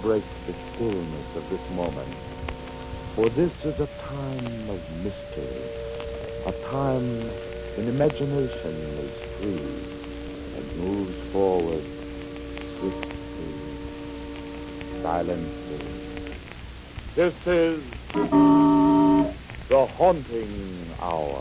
break the stillness of this moment. For this is a time of mystery, a time when imagination is free and moves forward swiftly, silently. This is the Haunting Hour.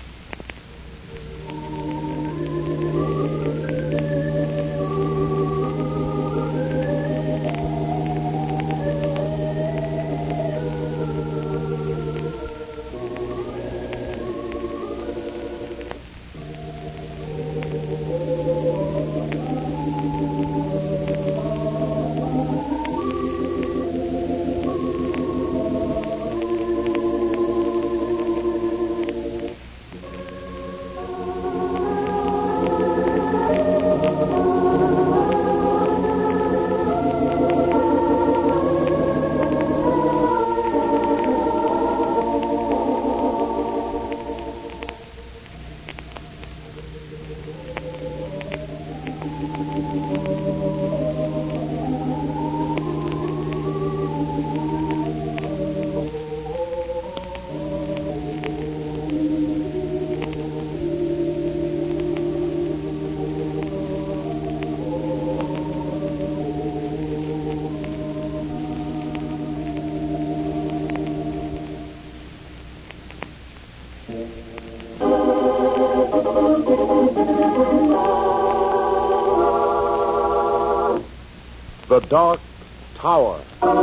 The Dark Tower.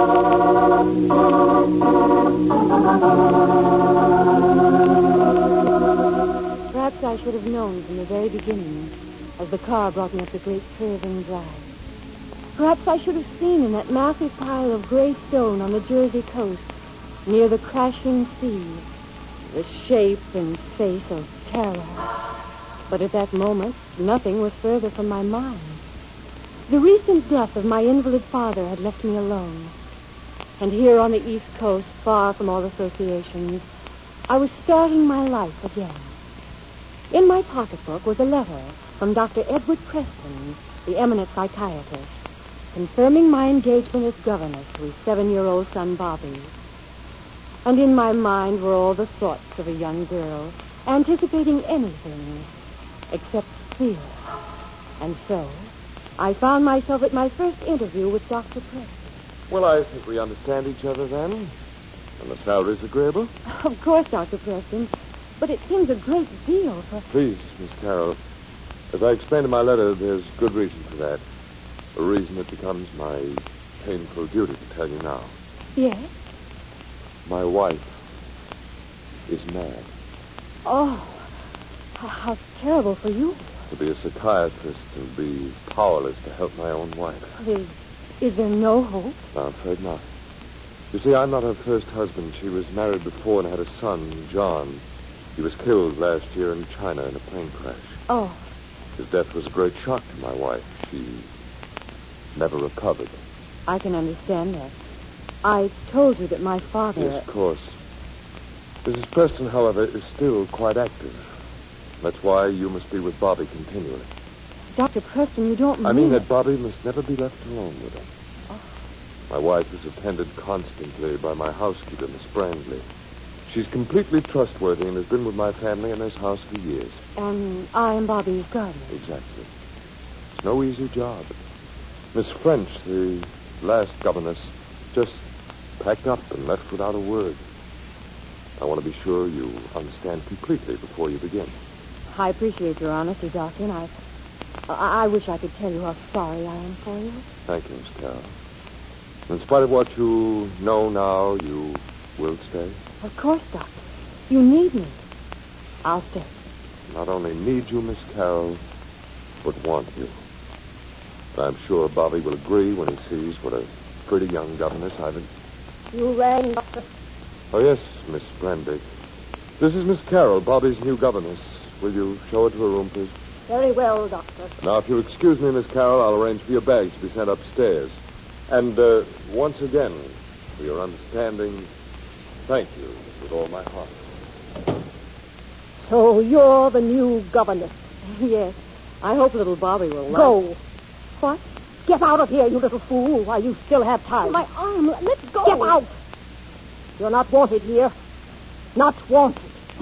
Perhaps I should have known from the very beginning, as the car brought me up the great curving drive. Perhaps I should have seen in that massive pile of gray stone on the Jersey coast, near the crashing sea, the shape and face of terror. But at that moment, nothing was further from my mind. The recent death of my invalid father had left me alone. And here on the East Coast, far from all associations, I was starting my life again. In my pocketbook was a letter from Dr. Edward Preston, the eminent psychiatrist, confirming my engagement as governess to his 7-year-old son, Bobby. And in my mind were all the thoughts of a young girl, anticipating anything except fear. And so, I found myself at my first interview with Dr. Preston. Well, I think we understand each other then. And the salary's agreeable? Of course, Dr. Preston. But it seems a great deal for... Please, Miss Carroll. As I explained in my letter, there's good reason for that. A reason that becomes my painful duty to tell you now. Yes? My wife is mad. Oh, how terrible for you. To be a psychiatrist and be powerless to help my own wife. Is there no hope? No, I'm afraid not. You see, I'm not her first husband. She was married before and had a son, John. He was killed last year in China in a plane crash. Oh. His death was a great shock to my wife. She never recovered. I can understand that. I told you that my father... Yes, of course. Mrs. Preston, however, is still quite active. That's why you must be with Bobby continually. Dr. Preston, you don't mean... I mean that Bobby must never be left alone with him. Oh. My wife is attended constantly by my housekeeper, Miss Brandley. She's completely trustworthy and has been with my family in this house for years. And I am Bobby's guardian. Exactly. It's no easy job. Miss French, the last governess, just packed up and left without a word. I want to be sure you understand completely before you begin. I appreciate your honesty, Doctor, and I wish I could tell you how sorry I am for you. Thank you, Miss Carroll. In spite of what you know now, you will stay? Of course, Doctor. You need me. I'll stay. Not only need you, Miss Carroll, but want you. I'm sure Bobby will agree when he sees what a pretty young governess I've been. You rang, Doctor. Oh, yes, Miss Brandy. This is Miss Carroll, Bobby's new governess. Will you show her to her room, please? Very well, Doctor. Now, if you'll excuse me, Miss Carroll, I'll arrange for your bags to be sent upstairs. And once again, for your understanding, thank you with all my heart. So you're the new governess? Yes. I hope little Bobby will like... Go. What? Get out of here, you little fool, while you still have time. My arm. Let's go. Get out. You're not wanted here. Not wanted.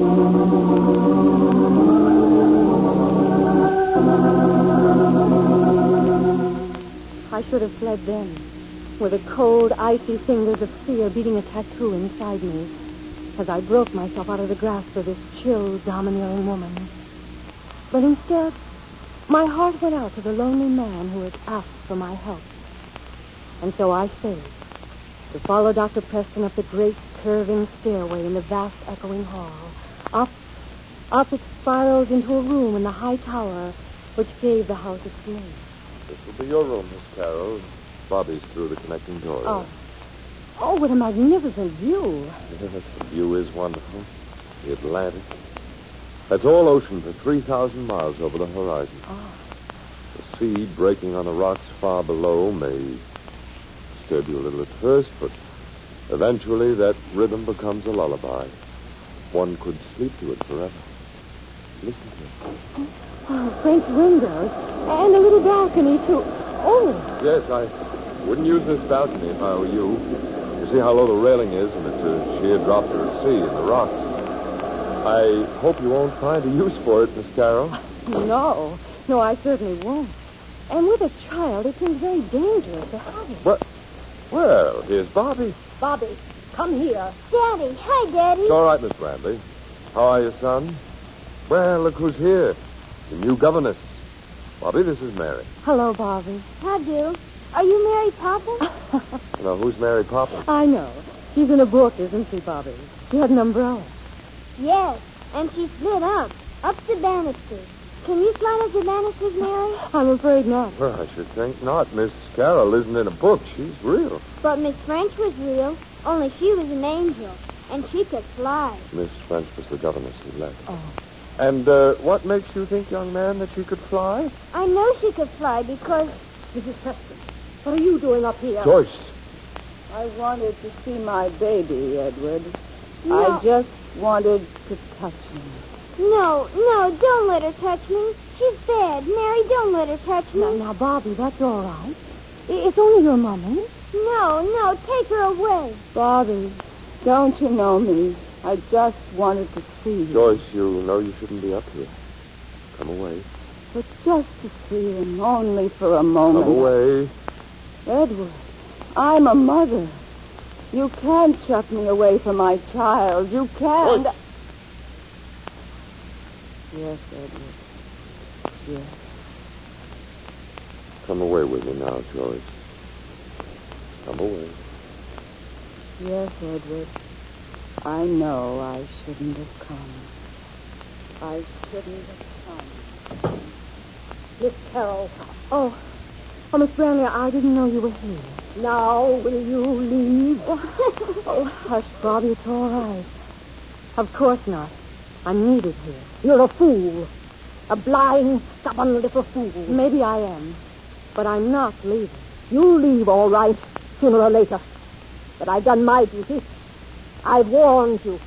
I should have fled then, with the cold, icy fingers of fear beating a tattoo inside me, as I broke myself out of the grasp of this chill, domineering woman. But instead, my heart went out to the lonely man who had asked for my help. And so I stayed, to follow Dr. Preston up the great, curving stairway in the vast, echoing hall. Up it spiraled into a room in the high tower, which gave the house its name. This will be your room, Miss Carroll. Bobby's through the connecting door. Oh, what a magnificent view. Yes, the view is wonderful. The Atlantic. That's all ocean for 3,000 miles over the horizon. Oh. The sea breaking on the rocks far below may disturb you a little at first, but eventually that rhythm becomes a lullaby. One could sleep to it forever. Listen to it. Oh, French windows. And a little balcony, too. Oh. Yes, I wouldn't use this balcony if I were you. You see how low the railing is, and it's a sheer drop to the sea and the rocks. I hope you won't find a use for it, Miss Carroll. No, I certainly won't. And with a child, it seems very dangerous to have it. But, well, here's Bobby. Bobby, come here. Daddy. Hi, Daddy. It's all right, Miss Bramley. How are you, son? Well, look who's here. The new governess. Bobby, this is Mary. Hello, Bobby. How do? Are you Mary Poppins? Now, who's Mary Poppins? I know. She's in a book, isn't she, Bobby? She had an umbrella. Yes, and she slid up the banisters. Can you slide up the banisters, Mary? I'm afraid not. Well, I should think not. Miss Carroll isn't in a book. She's real. But Miss French was real, only she was an angel, and she could fly. Miss French was the governess who left. Oh. And what makes you think, young man, that she could fly? I know she could fly because... Mrs. Preston, what are you doing up here? Joyce. I wanted to see my baby, Edward. No. I just wanted to touch him. No, don't let her touch me. She's bad. Mary, don't let her touch me. Now, Bobby, that's all right. It's only your mummy. No, take her away. Bobby, don't you know me? I just wanted to see you. Joyce, you know you shouldn't be up here. Come away. But just to see him, only for a moment. Come away. Edward, I'm a mother. You can't chuck me away from my child. You can't. Joyce. Yes, Edward. Yes. Come away with me now, Joyce. Come away. Yes, Edward. I know I shouldn't have come. I shouldn't have come. Miss Carroll, Oh, Miss Bramley, I didn't know you were here. now will you leave? Oh, hush, Bobby, it's all right. Of course not. I'm needed here. You're a fool. A blind, stubborn little fool. Maybe I am, but I'm not leaving. You'll leave, all right, sooner or later. But I've done my duty. I've warned you.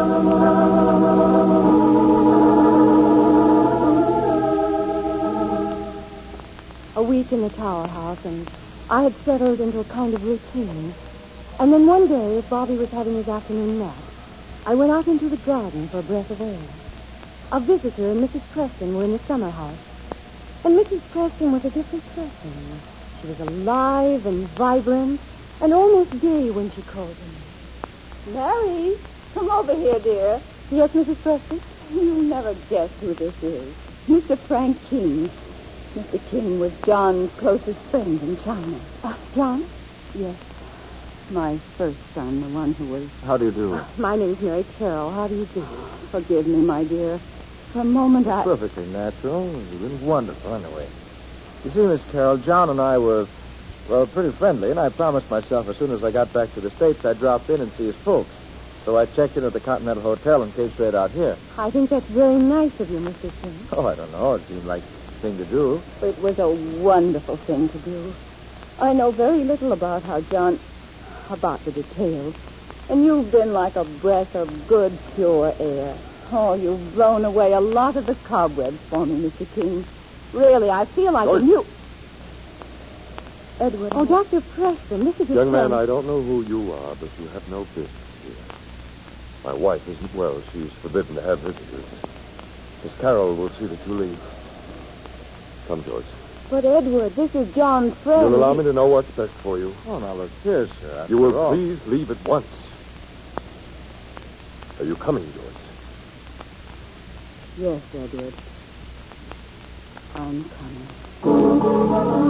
A week in the Tower House, and I had settled into a kind of routine. And then one day, as Bobby was having his afternoon nap, I went out into the garden for a breath of air. A visitor and Mrs. Preston were in the summer house. And Mrs. Preston was a different person. She was alive and vibrant and almost gay when she called me. Mary, come over here, dear. Yes, Mrs. Preston? You'll never guess who this is. Mr. Frank King. Mr. King was John's closest friend in China. John? Yes. My first son, the one who was... How do you do? My name's Mary Carroll. How do you do? Forgive me, my dear. For a moment, I... Perfectly natural. It was wonderful, anyway. You see, Miss Carroll, John and I were, well, pretty friendly, and I promised myself as soon as I got back to the States I'd drop in and see his folks. So I checked in at the Continental Hotel and came straight out here. I think that's very nice of you, Mr. King. Oh, I don't know. It seemed like the thing to do. It was a wonderful thing to do. I know very little about how John... about the details. And you've been like a breath of good, pure air. Oh, you've blown away a lot of the cobwebs for me, Mr. King. Really, I feel like George. you... Edward. Oh, Dr. Preston, this is your Young man, son. I don't know who you are, but you have no business here. My wife isn't well. She's forbidden to have visitors. Miss Carroll will see that you leave. Come, George. But, Edward, this is John's friend. You'll allow me to know what's best for you. Oh, now look here, sir. You will After all- please leave at once. Are you coming, George? Yes, Edward. I'm coming.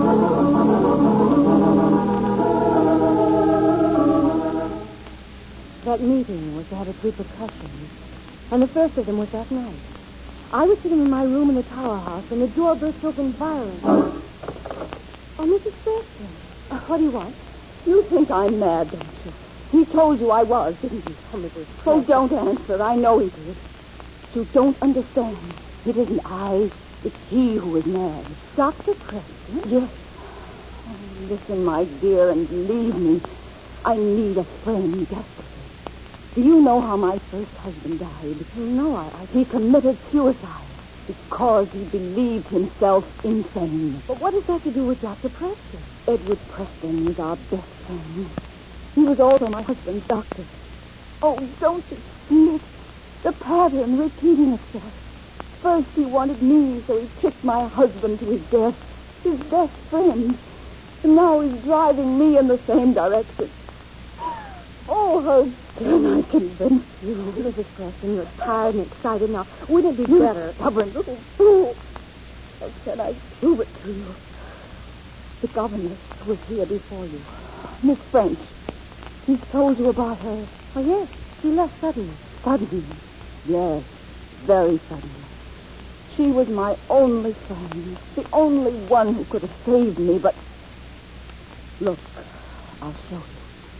That meeting was to have its repercussions, and the first of them was that night. I was sitting in my room in the tower house, and the door burst open violently. Oh, Mrs. Preston. What do you want? You think I'm mad, don't you? He told you I was, didn't he? Oh, Mrs. Oh, Preston. don't answer. I know he did. You don't understand. It isn't I. It's he who is mad. Dr. Preston? Yes. Oh, listen, my dear, and believe me. I need a friend desperately. Do you know how my first husband died? No, He committed suicide because he believed himself insane. But what does that to do with Dr. Preston? Edward Preston is our best friend. He was also my husband's doctor. Oh, don't you see it? The pattern repeating itself. First he wanted me, so he kicked my husband to his death, his best friend. And now he's driving me in the same direction. Oh, how can I convince you? Mrs. Preston, you're tired and excited now. Wouldn't it be You better? stubborn little fool. How can I prove it to you? The governess was here before you. Miss French. He's told you about her. Oh, yes. She left suddenly. Suddenly. Yes, very suddenly. She was my only friend. The only one who could have saved me, but... Look, I'll show you.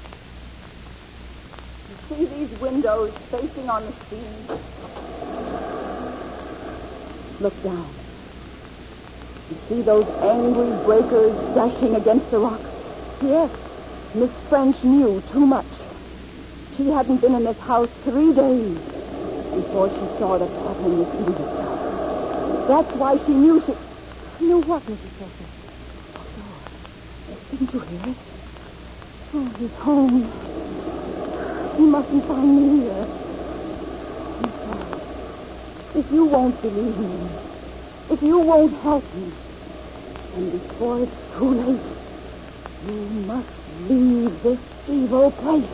You see these windows facing on the sea? Look down. You see those angry breakers dashing against the rocks? Yes. Miss French knew too much. She hadn't been in this house 3 days before she saw the pattern repeating itself. That's why she knew she... Knew what, Mrs. Preston? Didn't you hear it? Oh, he's home. He mustn't find me here. I'm sorry. If you won't believe me, if you won't help me, and before it's too late, you must leave this evil place.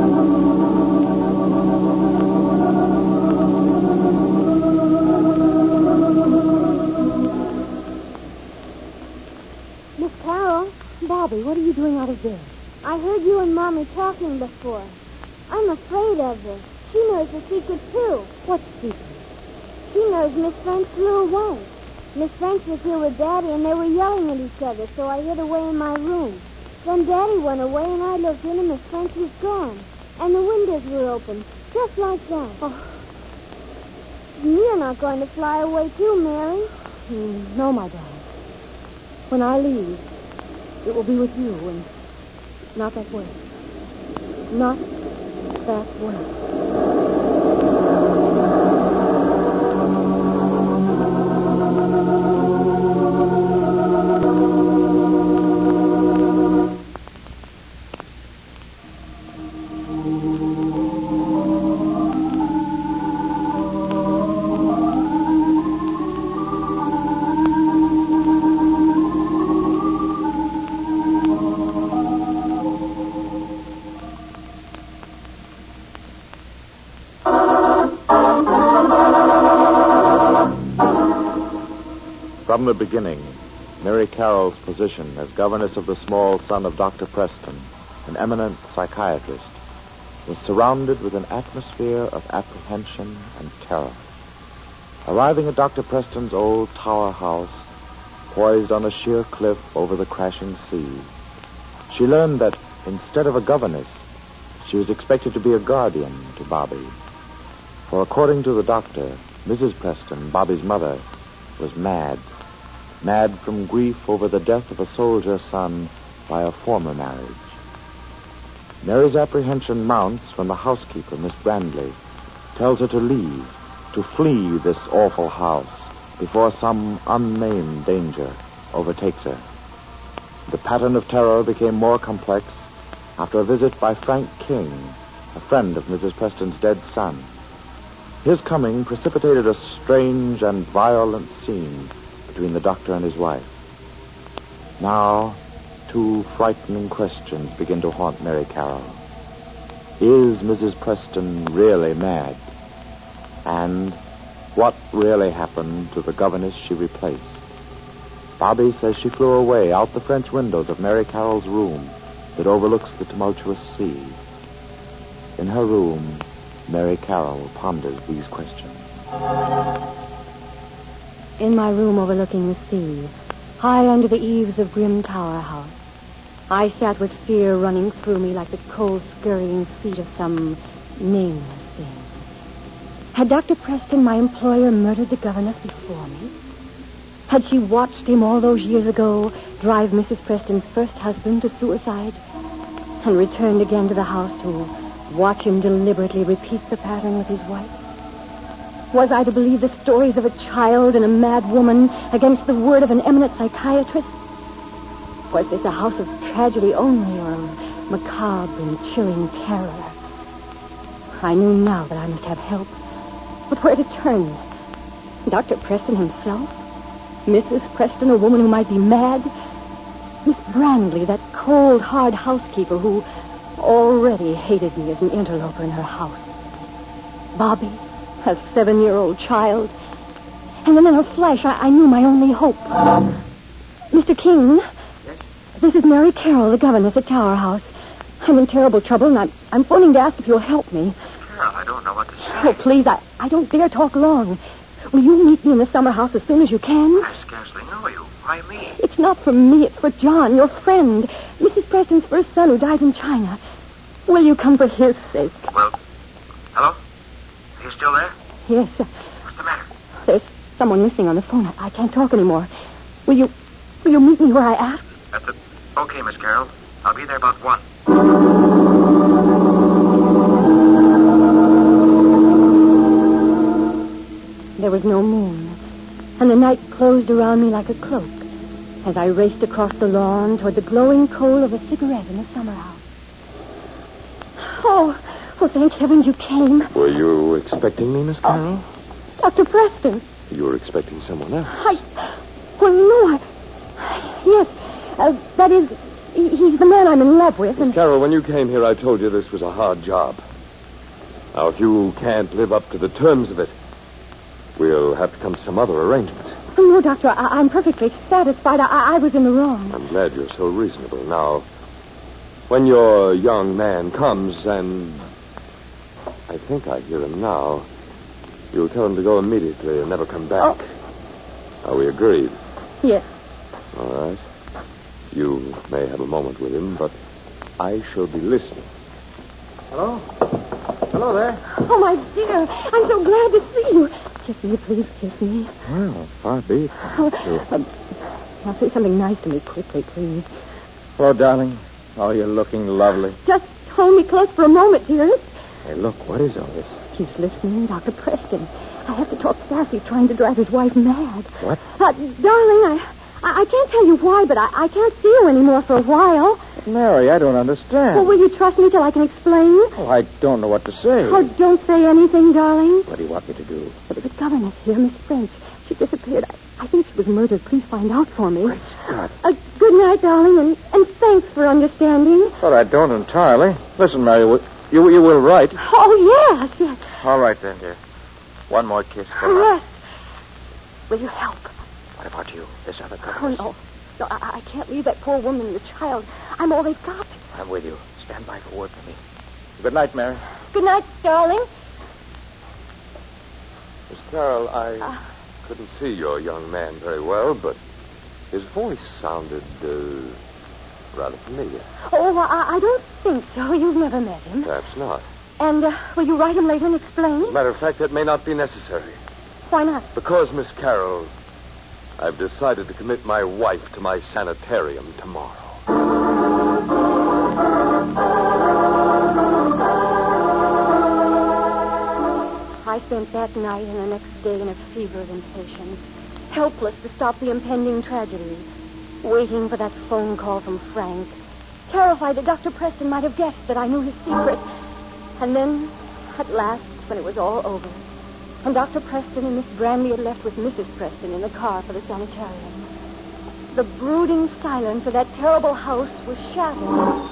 Miss Carroll? Bobby, what are you doing out of bed? I heard you and Mommy talking before. I'm afraid of her. She knows the secret, too. What secret? She knows Miss French flew away. Miss French was here with Daddy, and they were yelling at each other, so I hid away in my room. Then Daddy went away, and I looked in, and Miss French was gone. And the windows were open, just like that. Oh. You're not going to fly away, too, Mary. No, my darling. When I leave, it will be with you, and not that way. Not that way. From the beginning, Mary Carroll's position as governess of the small son of Dr. Preston, an eminent psychiatrist, was surrounded with an atmosphere of apprehension and terror. Arriving at Dr. Preston's old tower house, poised on a sheer cliff over the crashing sea, she learned that instead of a governess, she was expected to be a guardian to Bobby. For according to the doctor, Mrs. Preston, Bobby's mother, was mad. Mad from grief over the death of a soldier son by a former marriage. Mary's apprehension mounts when the housekeeper, Miss Brandley, tells her to leave, to flee this awful house before some unnamed danger overtakes her. The pattern of terror became more complex after a visit by Frank King, a friend of Mrs. Preston's dead son. His coming precipitated a strange and violent scene between the doctor and his wife. Now, two frightening questions begin to haunt Mary Carroll. Is Mrs. Preston really mad? And what really happened to the governess she replaced? Bobby says she flew away out the French windows of Mary Carroll's room that overlooks the tumultuous sea. In her room, Mary Carroll ponders these questions. In my room overlooking the sea, high under the eaves of grim Tower House, I sat with fear running through me like the cold, scurrying feet of some nameless thing. Had Dr. Preston, my employer, murdered the governess before me? Had she watched him all those years ago drive Mrs. Preston's first husband to suicide and returned again to the house to watch him deliberately repeat the pattern with his wife? Was I to believe the stories of a child and a mad woman against the word of an eminent psychiatrist? Was this a house of tragedy only or of macabre and chilling terror? I knew now that I must have help. But where to turn? Dr. Preston himself? Mrs. Preston, a woman who might be mad? Miss Brandley, that cold, hard housekeeper who already hated me as an interloper in her house. Bobby, a 7-year-old child. And then in a flash, I knew my only hope. Mr. King? Yes? This is Mary Carroll, the governess at Tower House. I'm in terrible trouble, and I'm phoning to ask if you'll help me. Carroll, I don't know what to say. Oh, please, I don't dare talk long. Will you meet me in the summer house as soon as you can? I scarcely know you. Why me? It's not for me, it's for John, your friend. Mrs. Preston's first son who died in China. Will you come for his sake? Well, hello? Are you still there? Yes. What's the matter? There's someone missing on the phone. I can't talk anymore. Will you meet me where I asked? Okay, Miss Carroll. I'll be there about 1. There was no moon, and the night closed around me like a cloak as I raced across the lawn toward the glowing coal of a cigarette in the summer house. Oh, thank heavens you came. Were you expecting me, Miss Carroll? Dr. Preston. You were expecting someone else. Yes, that is, he's the man I'm in love with. Miss Carroll, when you came here, I told you this was a hard job. Now, if you can't live up to the terms of it, we'll have to come to some other arrangement. Oh, no, Doctor, I'm perfectly satisfied. I was in the wrong. I'm glad you're so reasonable. Now, when your young man comes and... I think I hear him now. You'll tell him to go immediately and never come back. Oh. Are we agreed? Yes. All right. You may have a moment with him, but I shall be listening. Hello? Hello there. Oh, my dear, I'm so glad to see you. Kiss me, please, kiss me. Well, far be it. Now say something nice to me quickly, please. Hello, darling. Oh, you're looking lovely. Just hold me close for a moment, dearest. Hey, look, what is all this? He's listening, Dr. Preston. I have to talk fast. He's trying to drive his wife mad. What? Darling, I can't tell you why, but I can't see you anymore for a while. Mary, I don't understand. Well, will you trust me till I can explain? Oh, I don't know what to say. Oh, don't say anything, darling. What do you want me to do? There was a governess here, Miss French. She disappeared. I think she was murdered. Please find out for me. Great Scott. Good night, darling, and thanks for understanding. But I don't entirely. Listen, Mary, you will write. Oh, yes. All right, then, dear. One more kiss for her. Yes. Will you help? What about you, this other Oh, governess? no. No, I can't leave that poor woman and the child. I'm all they've got. I'm with you. Stand by for word for me. Good night, Mary. Good night, darling. Miss Carroll, I couldn't see your young man very well, but his voice sounded rather familiar. Oh, I don't think so. You've never met him. Perhaps not. And will you write him later and explain? As a matter of fact, that may not be necessary. Why not? Because, Miss Carroll, I've decided to commit my wife to my sanitarium tomorrow. I spent that night and the next day in a fever of impatience, helpless to stop the impending tragedy. waiting for that phone call from Frank, terrified that Dr. Preston might have guessed that I knew his secret. And then, at last, when it was all over, and Dr. Preston and Miss Brandy had left with Mrs. Preston in the car for the sanitarium, the brooding silence of that terrible house was shattered.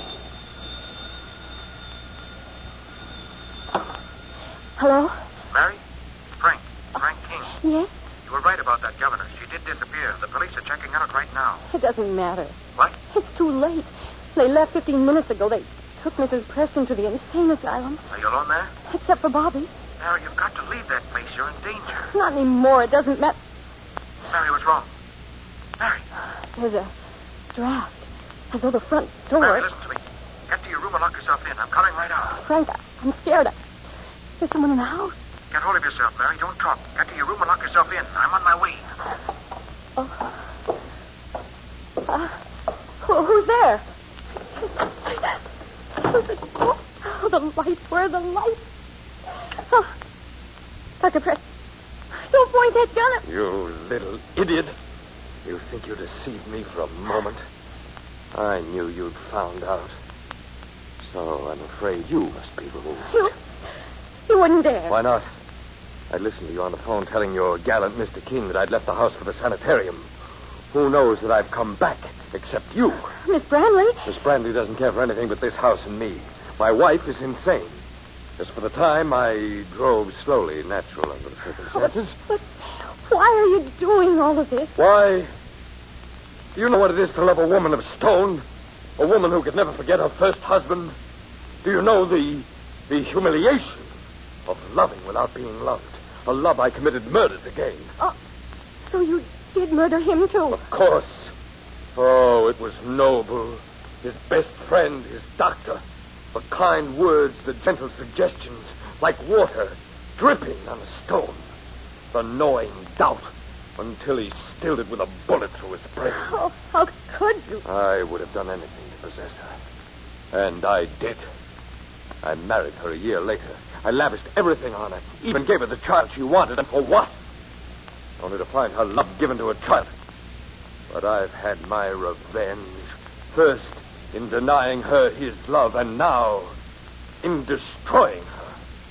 Hello? Mary? Frank King. Yes? You were right about that governor. She did disappear. The police are checking on it right now. It doesn't matter. What? It's too late. They left 15 minutes ago. They took Mrs. Preston to the insane asylum. Are you alone there? Except for Bobby. Mary, you've got to leave that place. You're in danger. Not anymore. It doesn't matter. Mary, what's wrong? Mary. There's a draft. As though the front door... Mary, listen to me. Get to your room and lock yourself in. I'm coming right out. Frank, I'm scared. There's someone in the house. Get hold of yourself, Mary. Don't talk. Get to your room and lock yourself in. I'm on my way. Who's there? Oh, the lights. Where are the lights? Oh, Dr. Preston, don't point that gun at... You little idiot. You think you deceived me for a moment? I knew you'd found out. So I'm afraid you must be removed. You wouldn't dare. Why not? I listened to you on the phone telling your gallant Mr. King that I'd left the house for the sanitarium. Who knows that I've come back except you? Miss Brantley? Miss Brantley doesn't care for anything but this house and me. My wife is insane. Just for the time, I drove slowly, natural under the circumstances. But why are you doing all of this? Why? Do you know what it is to love a woman of stone? A woman who could never forget her first husband? Do you know the humiliation of loving without being loved? A love I committed murder to gain. Oh, so you did murder him, too? Of course. Oh, it was noble. His best friend, his doctor. The kind words, the gentle suggestions, like water dripping on a stone. The gnawing doubt until he stilled it with a bullet through his brain. Oh, how could you? I would have done anything to possess her. And I did. I married her a year later. I lavished everything on her, even gave her the child she wanted, and for what? Only to find her love given to a child. But I've had my revenge. First, in denying her his love, and now, in destroying her.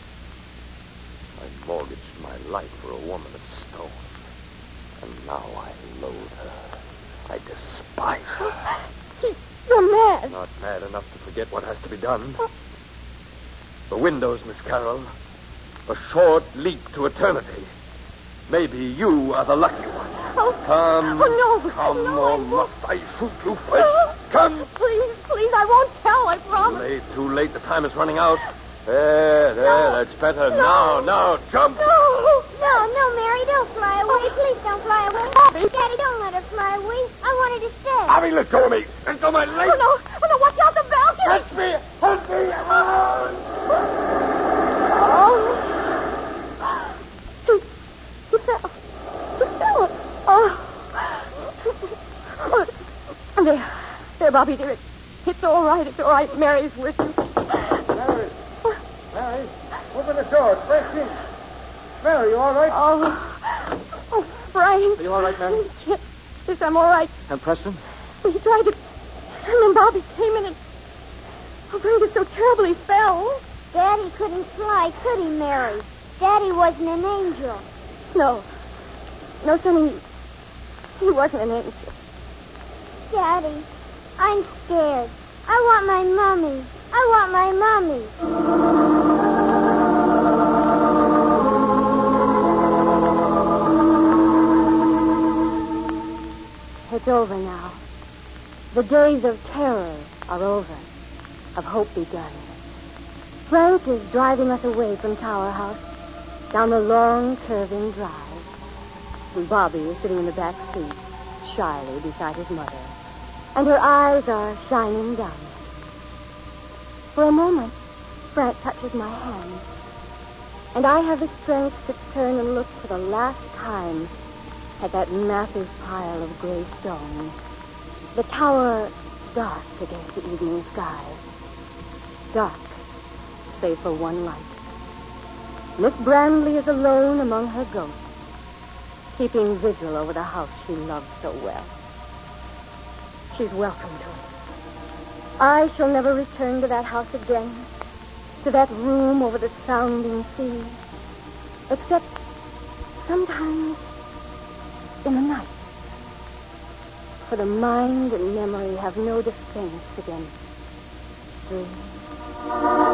I mortgaged my life for a woman of stone. And now I loathe her. I despise her. You're mad. Not mad enough to forget what has to be done. The windows, Miss Carroll. A short leap to eternity. Maybe you are the lucky one. Oh, Come. Oh, no. Come, no, or must I shoot you first? Come. Please, I won't tell, I promise. Too late. The time is running out. There, that's better. No. Now, jump. No, Mary, don't fly away. Please don't fly away. Bobby. Daddy, don't let her fly away. I want her to stay. Abby, let go of me. Let go of my leg. Oh, no, watch out the balcony. Catch me. Help me. He fell. Oh. There, Bobby, dear. It's all right. It's all right. Mary's with you. Mary, open the door. It's Frank King. Mary, you all right? Oh, Frank. Are you all right, Mary? Yes, I'm all right. And Preston? He tried to... And then Bobby came in and... Oh, Frank is so terrible he fell. Daddy couldn't fly, could he, Mary? Daddy wasn't an angel. No, Sonny, he wasn't an angel. Daddy, I'm scared. I want my mommy. I want my mommy. It's over now. The days of terror are over, of hope begun. Frank is driving us away from Tower House down the long, curving drive. And Bobby is sitting in the back seat, shyly beside his mother. And her eyes are shining down. For a moment, Frank touches my hand. And I have the strength to turn and look for the last time at that massive pile of gray stone. The tower dark against the evening sky. Dark, save for one light. Miss Brantley is alone among her ghosts, keeping vigil over the house she loved so well. she's welcome to it. I shall never return to that house again, to that room over the sounding sea, except sometimes in the night. For the mind and memory have no defense against dreams.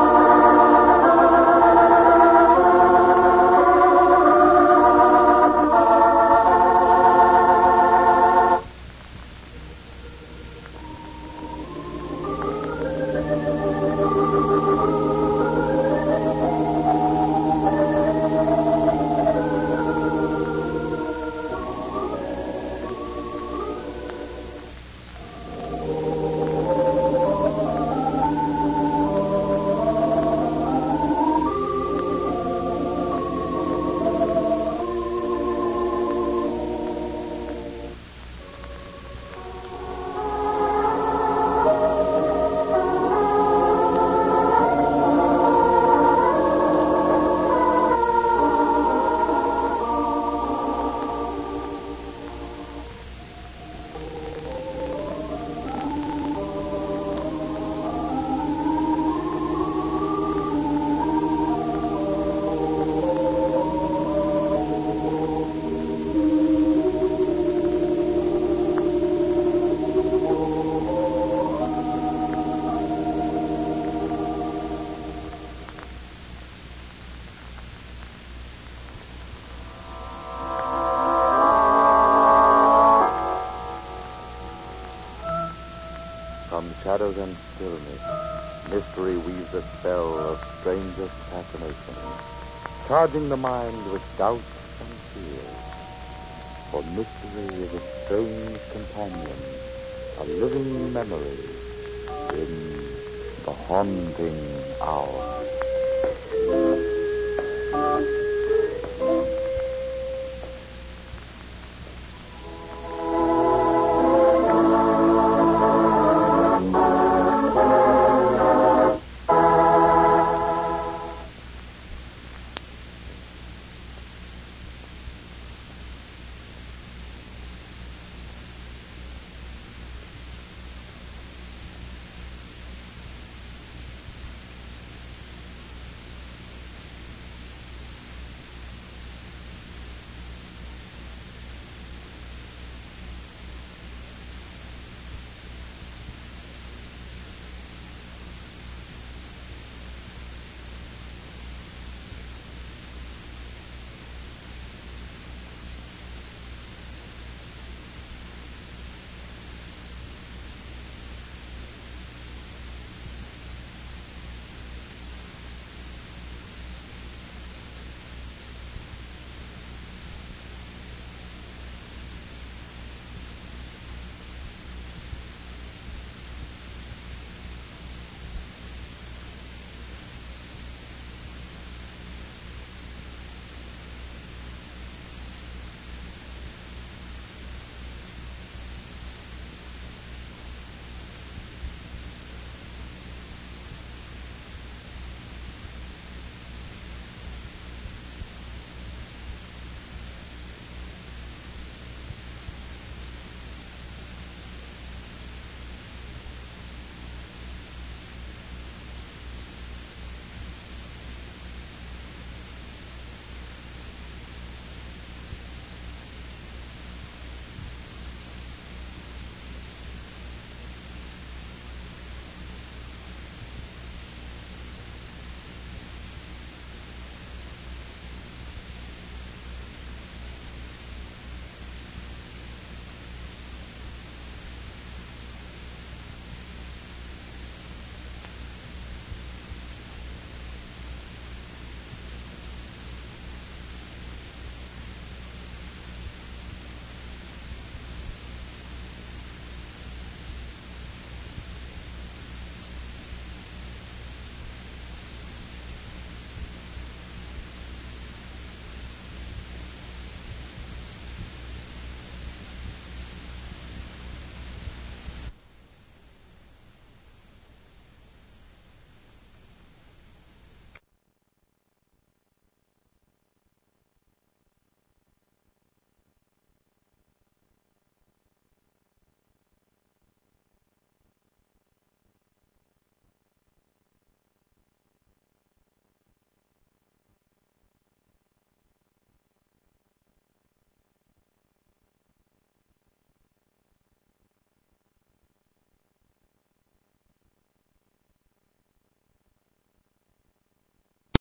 From shadows and stillness, mystery weaves a spell of strangest fascination, charging the mind with doubt and fear. For mystery is a strange companion, a living memory in the haunting hour.